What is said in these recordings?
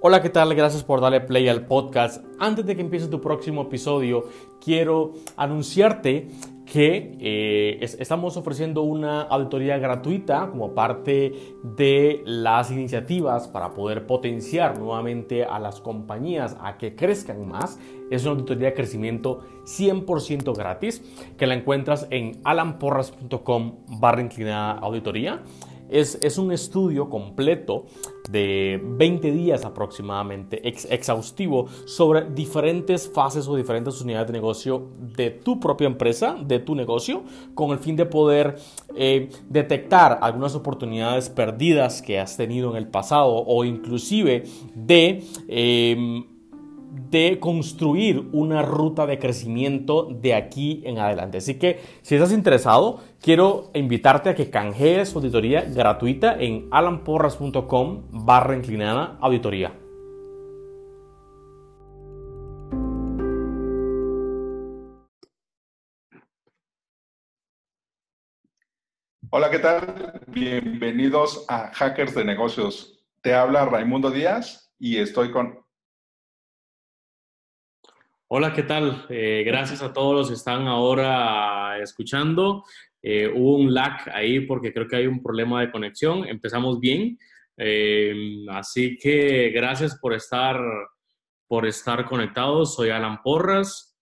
Hola, ¿qué tal? Gracias por darle play al podcast. Antes de que empiece tu próximo episodio, quiero anunciarte que estamos ofreciendo una auditoría gratuita como parte de las iniciativas para poder potenciar nuevamente a las compañías a que crezcan más. Es una auditoría de crecimiento 100% gratis que la encuentras en alanporras.com/auditoría. Es un estudio completo de 20 días aproximadamente, exhaustivo, sobre diferentes fases o diferentes unidades de negocio de tu propia empresa, de tu negocio, con el fin de poder detectar algunas oportunidades perdidas que has tenido en el pasado o inclusive de construir una ruta de crecimiento de aquí en adelante. Así que si estás interesado, quiero invitarte a que canjees su auditoría gratuita en alanporras.com/auditoría. Hola, ¿qué tal? Bienvenidos a Hackers de Negocios. Te habla Raimundo Díaz y estoy con... Hola, ¿qué tal? Gracias a todos los que están ahora escuchando. Hubo un lag ahí porque creo que hay un problema de conexión. Empezamos bien. Así que gracias por estar conectados. Soy Alan Porras.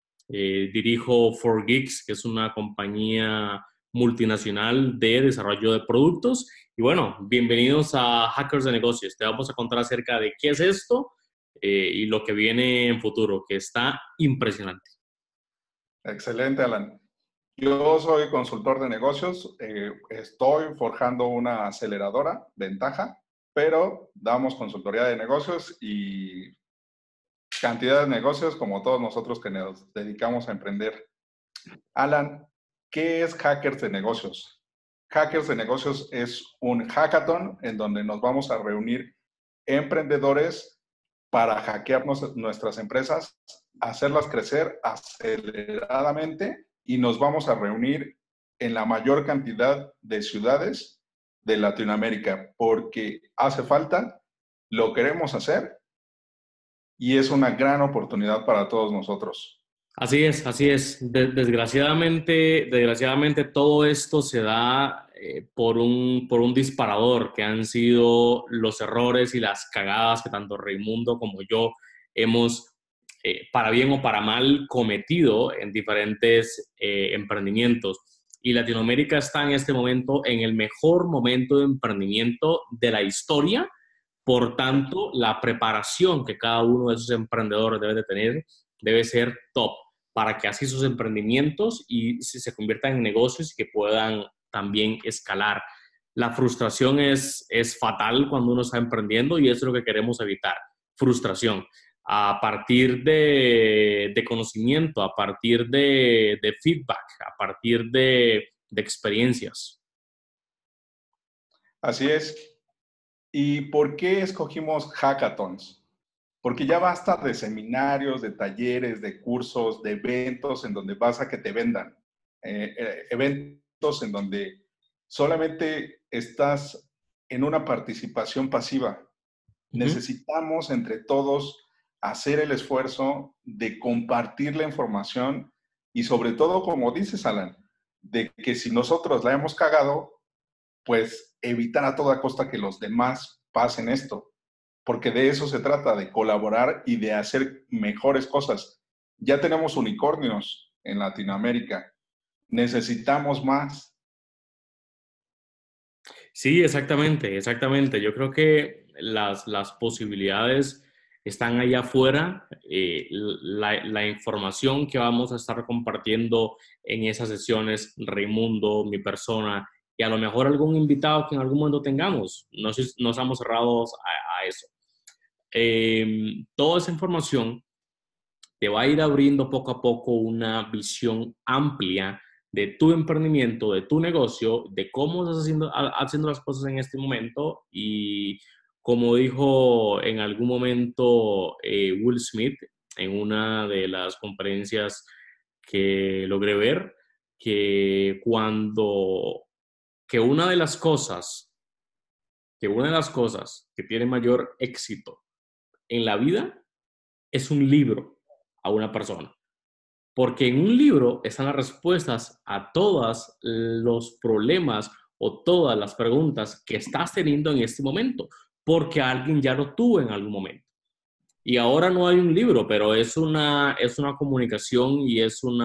Dirijo 4Geeks, que es una compañía multinacional de desarrollo de productos. Y bueno, bienvenidos a Hackers de Negocios. Te vamos a contar acerca de qué es esto y lo que viene en futuro, que está impresionante. Excelente, Alan. Yo soy consultor de negocios, estoy forjando una aceleradora, Ventaja, pero damos consultoría de negocios y cantidad de negocios como todos nosotros que nos dedicamos a emprender. Alan, ¿qué es Hackers de Negocios? Hackers de Negocios es un hackathon en donde nos vamos a reunir emprendedores para hackear nuestras empresas, hacerlas crecer aceleradamente y nos vamos a reunir en la mayor cantidad de ciudades de Latinoamérica porque hace falta, lo queremos hacer y es una gran oportunidad para todos nosotros. Así es, así es. Desgraciadamente todo esto se da por un disparador que han sido los errores y las cagadas que tanto Raimundo como yo hemos, para bien o para mal, cometido en diferentes emprendimientos. Y Latinoamérica está en este momento en el mejor momento de emprendimiento de la historia. Por tanto, la preparación que cada uno de esos emprendedores debe de tener debe ser top para que así sus emprendimientos y se conviertan en negocios y que puedan también escalar. La frustración es fatal cuando uno está emprendiendo y eso es lo que queremos evitar, frustración. A partir de conocimiento, a partir de feedback, a partir de experiencias. Así es. ¿Y por qué escogimos hackathons? Porque ya basta de seminarios, de talleres, de cursos, de eventos en donde vas a que te vendan. Eventos en donde solamente estás en una participación pasiva. Uh -huh. Necesitamos entre todos hacer el esfuerzo de compartir la información y sobre todo, como dices, Alan, de que si nosotros la hemos cagado, pues evitar a toda costa que los demás pasen esto, porque de eso se trata, de colaborar y de hacer mejores cosas. Ya tenemos unicornios en Latinoamérica, necesitamos más. Sí, exactamente, exactamente. Yo creo que las posibilidades están allá afuera. La información que vamos a estar compartiendo en esas sesiones, Raimundo, mi persona, y a lo mejor algún invitado que en algún momento tengamos. No estamos cerrados a eso. Toda esa información te va a ir abriendo poco a poco una visión amplia de tu emprendimiento, de tu negocio, de cómo estás haciendo las cosas en este momento y como dijo en algún momento Will Smith en una de las conferencias que logré ver, que cuando que una de las cosas que tiene mayor éxito en la vida es un libro a una persona. Porque en un libro están las respuestas a todos los problemas o todas las preguntas que estás teniendo en este momento, porque alguien ya lo tuvo en algún momento. Y ahora no hay un libro, pero es una comunicación y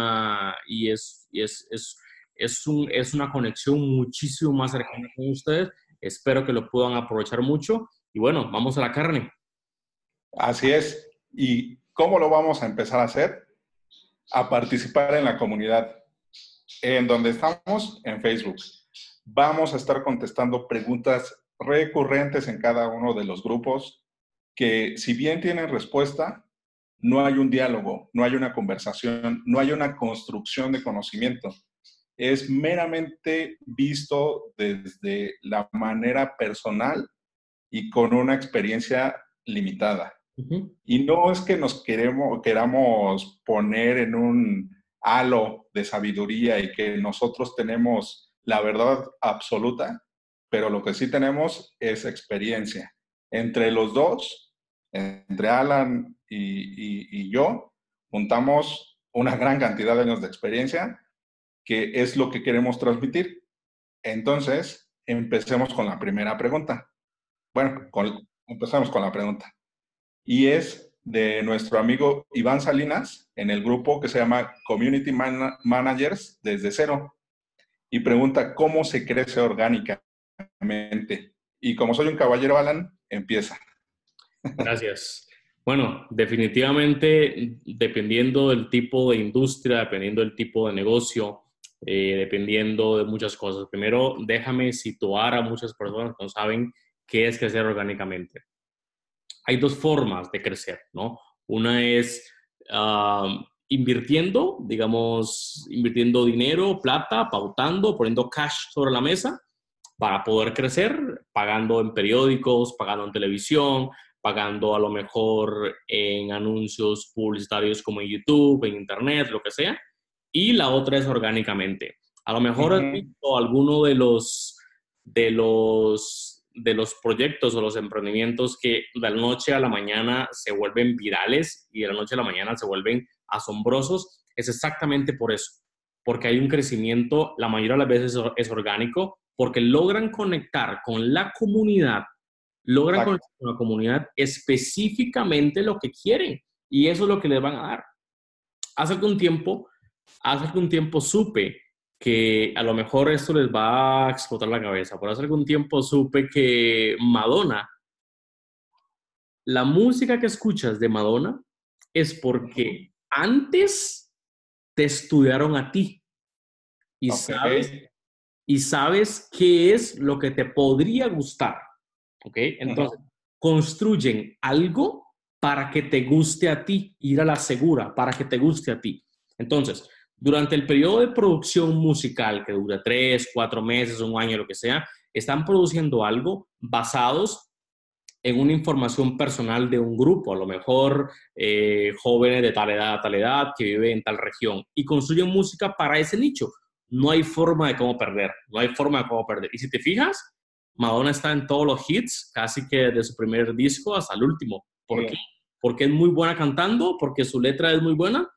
es una conexión muchísimo más cercana con ustedes. Espero que lo puedan aprovechar mucho. Y bueno, vamos a la carne. Así es. ¿Y cómo lo vamos a empezar a hacer? A participar en la comunidad. En donde estamos, en Facebook. Vamos a estar contestando preguntas recurrentes en cada uno de los grupos que, si bien tienen respuesta, no hay un diálogo, no hay una conversación, no hay una construcción de conocimiento. Es meramente visto desde la manera personal y con una experiencia limitada. Uh-huh. Y no es que nos queramos poner en un halo de sabiduría y que nosotros tenemos la verdad absoluta, pero lo que sí tenemos es experiencia. Entre los dos, entre Alan y yo, juntamos una gran cantidad de años de experiencia, que es lo que queremos transmitir. Entonces, empecemos con la primera pregunta. Bueno, empezamos con la pregunta. Y es de nuestro amigo Iván Salinas en el grupo que se llama Community Managers desde cero. Y pregunta cómo se crece orgánicamente. Y como soy un caballero, Alan, empieza. Gracias. Bueno, definitivamente, dependiendo del tipo de industria, dependiendo del tipo de negocio, dependiendo de muchas cosas. Primero, déjame situar a muchas personas que no saben qué es crecer orgánicamente. Hay dos formas de crecer, ¿no? Una es invirtiendo, digamos, invirtiendo dinero, plata, pautando, poniendo cash sobre la mesa para poder crecer, pagando en periódicos, pagando en televisión, pagando a lo mejor en anuncios publicitarios como en YouTube, en Internet, lo que sea. Y la otra es orgánicamente. A lo mejor has visto alguno de los proyectos o los emprendimientos que de la noche a la mañana se vuelven virales y de la noche a la mañana se vuelven asombrosos. Es exactamente por eso, porque hay un crecimiento, la mayoría de las veces es orgánico, porque logran conectar con la comunidad, logran Exacto. conectar con la comunidad específicamente lo que quieren y eso es lo que les van a dar. Hace algún tiempo supe que a lo mejor esto les va a explotar la cabeza, pero hace algún tiempo supe que Madonna, la música que escuchas de Madonna es porque antes te estudiaron a ti y Ok. sabes qué es lo que te podría gustar, ¿ok? Entonces, construyen algo para que te guste a ti, ir a la segura, para que te guste a ti. Entonces, durante el periodo de producción musical, que dura 3, 4 meses, un año, lo que sea, están produciendo algo basados en una información personal de un grupo, a lo mejor jóvenes de tal edad, que viven en tal región, y construyen música para ese nicho. No hay forma de cómo perder, no hay forma de cómo perder. Y si te fijas, Madonna está en todos los hits, casi que desde su primer disco hasta el último. ¿Por qué? Porque es muy buena cantando, porque su letra es muy buena.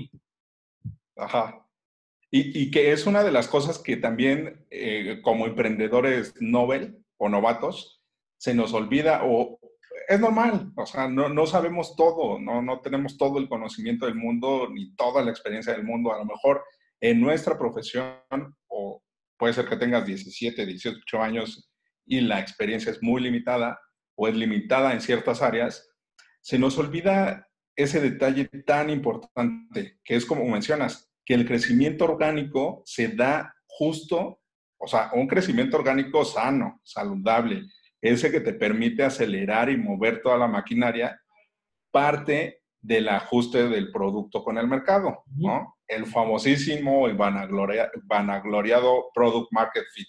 Ajá. Y que es una de las cosas que también como emprendedores novel o novatos se nos olvida o es normal, o sea, no sabemos todo, no tenemos todo el conocimiento del mundo ni toda la experiencia del mundo. A lo mejor en nuestra profesión, o puede ser que tengas 17, 18 años y la experiencia es muy limitada o es limitada en ciertas áreas, se nos olvida ese detalle tan importante que es como mencionas, que el crecimiento orgánico se da justo, o sea, un crecimiento orgánico sano, saludable, ese que te permite acelerar y mover toda la maquinaria, parte del ajuste del producto con el mercado, ¿no? El famosísimo y vanagloriado Product Market Fit.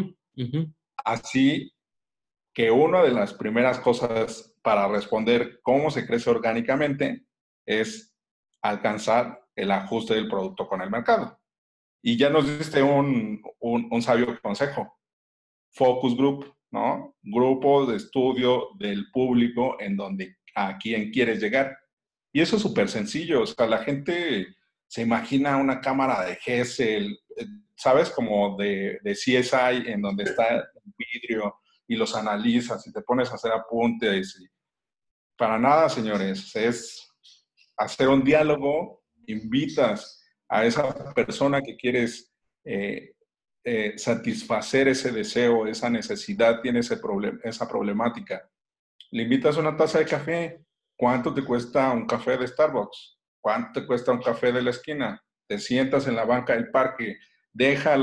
Así que una de las primeras cosas para responder cómo se crece orgánicamente es alcanzar el ajuste del producto con el mercado. Y ya nos diste un sabio consejo. Focus group, ¿no? Grupo de estudio del público en donde a quién quieres llegar. Y eso es súper sencillo. O sea, la gente se imagina una cámara de Gesell, ¿sabes? Como de CSI, en donde está el vidrio y los analizas y te pones a hacer apuntes. Para nada, señores. Es hacer un diálogo, invitas a esa persona que quieres satisfacer ese deseo, esa necesidad, tiene esa problemática. Le invitas una taza de café. ¿Cuánto te cuesta un café de Starbucks? ¿Cuánto te cuesta un café de la esquina? Te sientas en la banca del parque, deja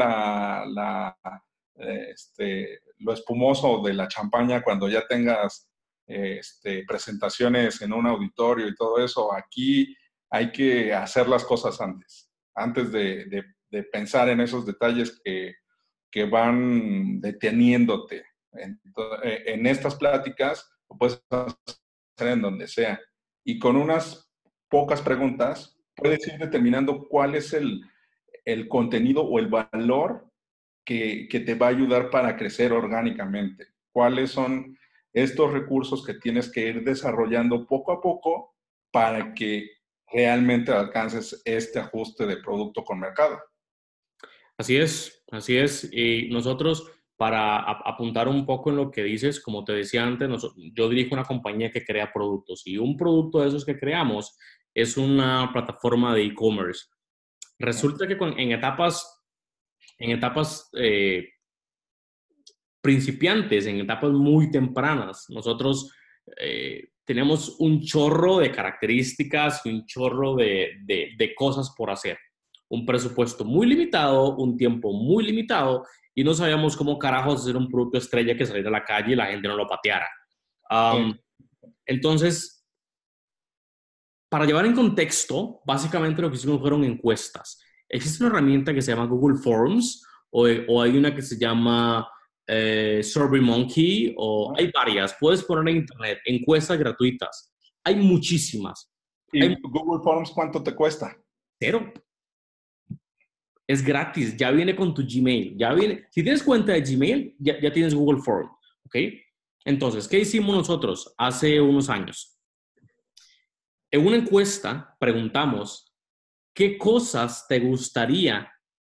lo espumoso de la champaña cuando ya tengas presentaciones en un auditorio y todo eso. Aquí hay que hacer las cosas antes de pensar en esos detalles que van deteniéndote. En estas pláticas lo puedes hacer en donde sea. Y con unas pocas preguntas puedes ir determinando cuál es el contenido o el valor que te va a ayudar para crecer orgánicamente. ¿Cuáles son estos recursos que tienes que ir desarrollando poco a poco para que realmente alcances este ajuste de producto con mercado? Así es, así es. Y nosotros, para apuntar un poco en lo que dices, como te decía antes, yo dirijo una compañía que crea productos y un producto de esos que creamos es una plataforma de e-commerce. Resulta que en etapas principiantes, en etapas muy tempranas, nosotros tenemos un chorro de características y un chorro de cosas por hacer. Un presupuesto muy limitado, un tiempo muy limitado y no sabíamos cómo carajos hacer un producto estrella que saliera a la calle y la gente no lo pateara. Um, Sí. entonces, para llevar en contexto, básicamente lo que hicimos fueron encuestas. Existe una herramienta que se llama Google Forms o hay una que se llama SurveyMonkey o hay varias. Puedes poner en internet encuestas gratuitas. Hay muchísimas. Hay ¿Y Google Forms cuánto te cuesta? cero. Es gratis. Ya viene con tu Gmail. Ya viene. Si tienes cuenta de Gmail, ya tienes Google Forms. ¿Ok? Entonces, ¿qué hicimos nosotros hace unos años? En una encuesta preguntamos ¿qué cosas te gustaría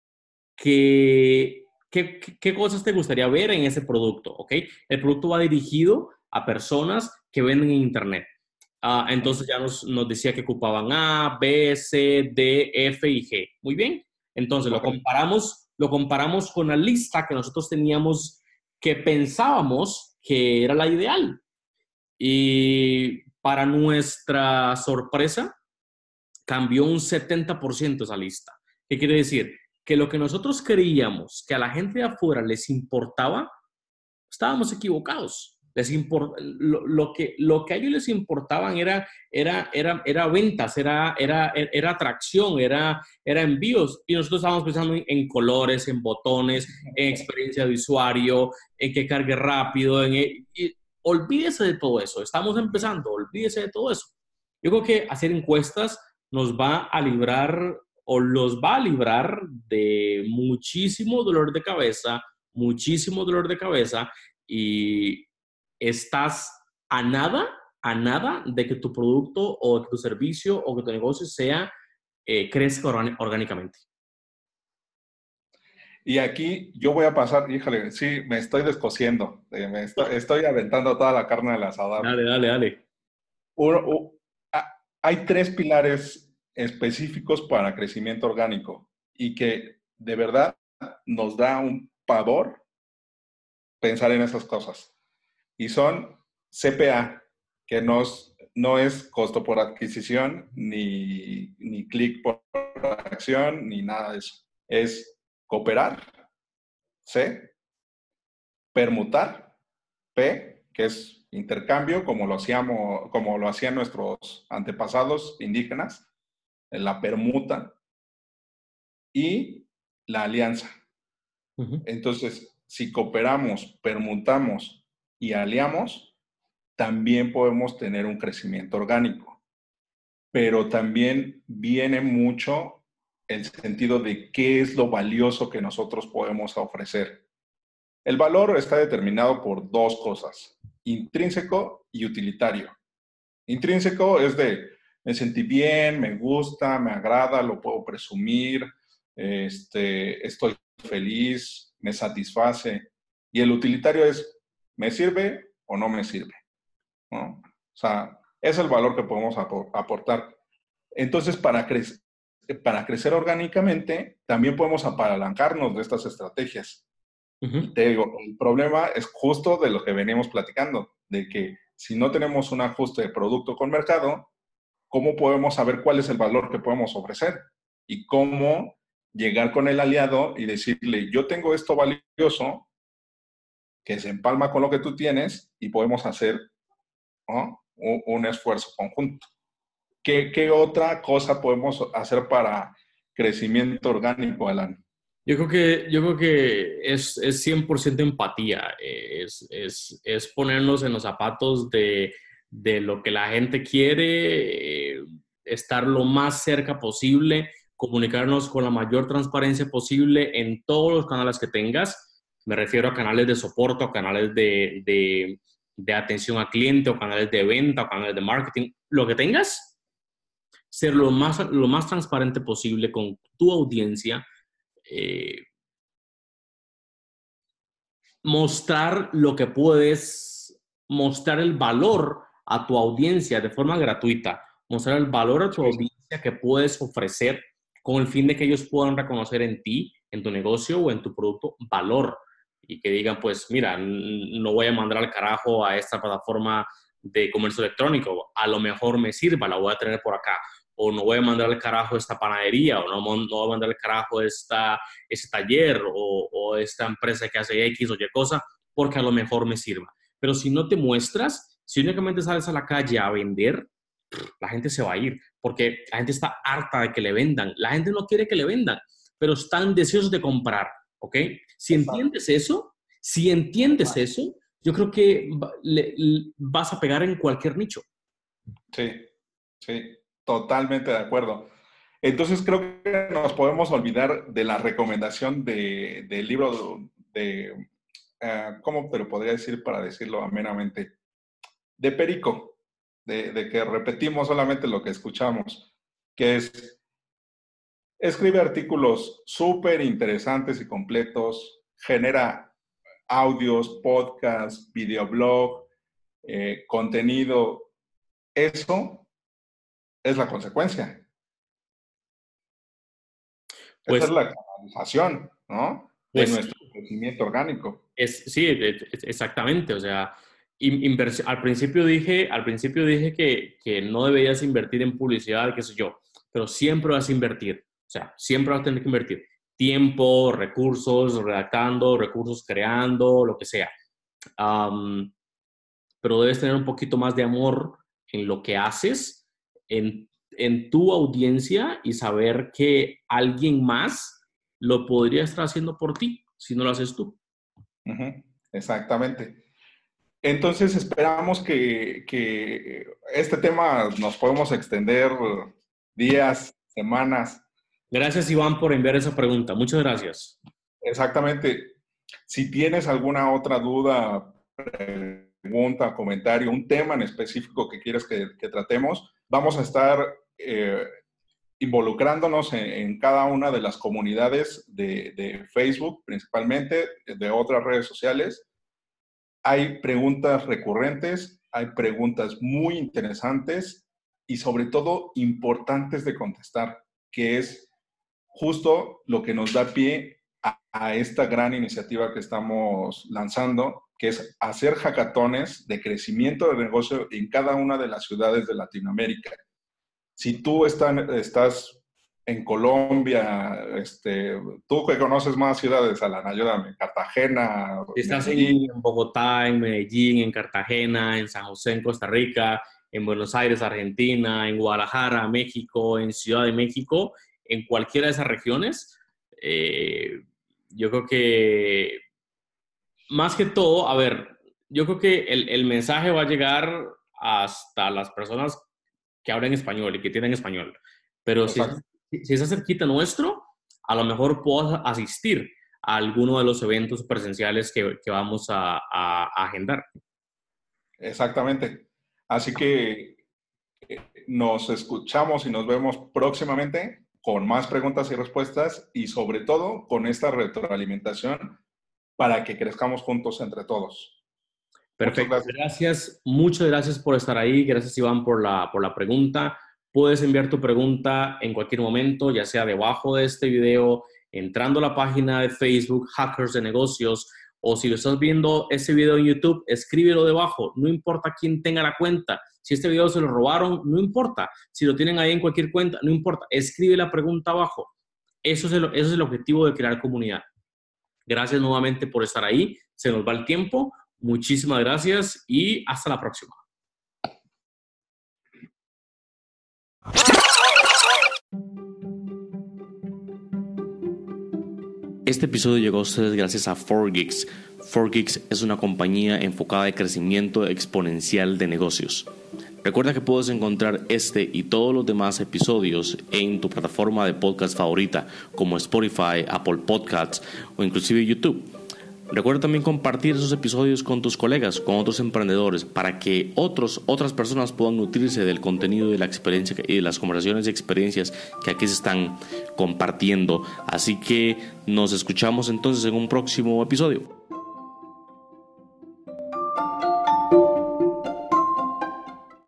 qué cosas te gustaría ver en ese producto? ¿Ok? El producto va dirigido a personas que venden en Internet. Entonces ya nos decía que ocupaban A, B, C, D, F y G. Muy bien. Entonces Correcto. lo comparamos con la lista que nosotros teníamos que pensábamos que era la ideal. Y para nuestra sorpresa, cambió un 70% esa lista. ¿Qué quiere decir? Que lo que nosotros creíamos que a la gente de afuera les importaba, estábamos equivocados. Lo que a ellos les importaban era ventas, era atracción, era envíos. Y nosotros estábamos pensando en colores, en botones, en experiencia de usuario, en que cargue rápido. Olvídese de todo eso. Estamos empezando, olvídese de todo eso. Yo creo que hacer encuestas nos va a librar o los va a librar de muchísimo dolor de cabeza y estás a nada de que tu producto o que tu servicio o que tu negocio crezca orgánicamente. Y aquí yo voy a pasar, híjole, sí, me estoy descosiendo, estoy aventando toda la carne al asador. Dale, dale, dale. Hay tres pilares específicos para crecimiento orgánico y que de verdad nos da un pavor pensar en esas cosas. Y son CPA, que no es costo por adquisición, ni clic por acción, ni nada de eso. Es cooperar, C, permutar, P, que es intercambio, como lo hacían nuestros antepasados indígenas, la permuta, y la alianza. Uh-huh. Entonces, si cooperamos, permutamos y aliamos, también podemos tener un crecimiento orgánico. Pero también viene mucho el sentido de qué es lo valioso que nosotros podemos ofrecer. El valor está determinado por dos cosas, intrínseco y utilitario. Intrínseco es de me sentí bien, me gusta, me agrada, lo puedo presumir, estoy feliz, me satisface. Y el utilitario es ¿me sirve o no me sirve? ¿No? O sea, es el valor que podemos aportar. Entonces, para crecer orgánicamente, también podemos apalancarnos de estas estrategias. Y Ujú. te digo, el problema es justo de lo que venimos platicando, de que si no tenemos un ajuste de producto con mercado, ¿cómo podemos saber cuál es el valor que podemos ofrecer? Y cómo llegar con el aliado y decirle, yo tengo esto valioso que se empalma con lo que tú tienes y podemos hacer, ¿no?, un esfuerzo conjunto. ¿Qué otra cosa podemos hacer para crecimiento orgánico, Alan? Yo creo que es 100% empatía, es ponernos en los zapatos de lo que la gente quiere, estar lo más cerca posible, comunicarnos con la mayor transparencia posible en todos los canales que tengas. Me refiero a canales de soporte, a canales de atención al cliente, o canales de venta, o canales de marketing, lo que tengas, ser lo más transparente posible con tu audiencia. eh, Mostrar lo que puedes, mostrar el valor a tu audiencia de forma gratuita, mostrar el valor a tu Sí, audiencia que puedes ofrecer con el fin de que ellos puedan reconocer en ti, en tu negocio o en tu producto valor, y que digan, pues mira, no voy a mandar al carajo a esta plataforma de comercio electrónico, a lo mejor me sirva, la voy a tener por acá, o no voy a mandar al carajo esta panadería, o no voy a mandar al carajo ese taller, o esta empresa que hace X o Y cosa, porque a lo mejor me sirva. Pero si no te muestras, si únicamente sales a la calle a vender, la gente se va a ir, porque la gente está harta de que le vendan. La gente no quiere que le vendan, pero están deseosos de comprar, ¿ok? exacto, Si entiendes exacto. eso, yo creo que vas a pegar en cualquier nicho. Sí, sí, totalmente de acuerdo. Entonces creo que nos podemos olvidar de la recomendación del libro ¿cómo te lo podría decir para decirlo amenamente? De Perico, de que repetimos solamente lo que escuchamos, que es, escribe artículos súper interesantes y completos, genera audios, podcasts, videoblog, contenido. Eso es la consecuencia. Esa es Pues, la canalización, ¿no?, de pues nuestro crecimiento orgánico. sí, exactamente. O sea, al principio dije que no deberías invertir en publicidad, qué sé yo, pero siempre vas a invertir. O sea, siempre vas a tener que invertir tiempo, recursos redactando, recursos creando, lo que sea. Am, pero debes tener un poquito más de amor en lo que haces, en tu audiencia, y saber que alguien más lo podría estar haciendo por ti si no lo haces tú. Ujú, exactamente. Entonces esperamos que este tema nos podemos extender días, semanas. Gracias, Iván, por enviar esa pregunta. Muchas gracias. Exactamente. Si tienes alguna otra duda, pregunta, comentario, un tema en específico que quieres que tratemos, vamos a estar eh, involucrándonos en cada una de las comunidades de Facebook, principalmente de otras redes sociales. Hay preguntas recurrentes, hay preguntas muy interesantes y sobre todo importantes de contestar, que es justo lo que nos da pie a esta gran iniciativa que estamos lanzando, que es hacer hackatones de crecimiento de negocio en cada una de las ciudades de Latinoamérica. Si tú estás en Colombia, tú que conoces más ciudades, Alan, ayúdame, Cartagena, Si estás Medellín, en Bogotá, en Medellín, en Cartagena, en San José, en Costa Rica, en Buenos Aires, Argentina, en Guadalajara, México, en Ciudad de México, en cualquiera de esas regiones, eh, yo creo que más que todo, a ver, yo creo que el mensaje va a llegar hasta las personas que hablan español y que tienen español. Pero exacto, si está cerquita nuestro, a lo mejor puedo asistir a alguno de los eventos presenciales que vamos a agendar. exactamente. Así que Nos escuchamos y nos vemos próximamente con más preguntas y respuestas y sobre todo con esta retroalimentación para que crezcamos juntos entre todos. Perfecto, muchas gracias por estar ahí, gracias Iván por la pregunta. Puedes enviar tu pregunta en cualquier momento, ya sea debajo de este video, entrando a la página de Facebook, Hackers de Negocios, o si lo estás viendo este video en YouTube, escríbelo debajo, no importa quién tenga la cuenta. Si este video se lo robaron, no importa. Si lo tienen ahí en cualquier cuenta, no importa. Escribe la pregunta abajo. Eso es el objetivo de crear comunidad. Gracias nuevamente por estar ahí. Se nos va el tiempo. Muchísimas gracias y hasta la próxima. Este episodio llegó a ustedes gracias a 4Geeks. 4Geeks es una compañía enfocada en crecimiento exponencial de negocios. Recuerda que puedes encontrar este y todos los demás episodios en tu plataforma de podcast favorita como Spotify, Apple Podcasts o inclusive YouTube. Recuerda también compartir esos episodios con tus colegas, con otros emprendedores, para que otras personas puedan nutrirse del contenido de la experiencia y de las conversaciones y experiencias que aquí se están compartiendo. Así que nos escuchamos entonces en un próximo episodio.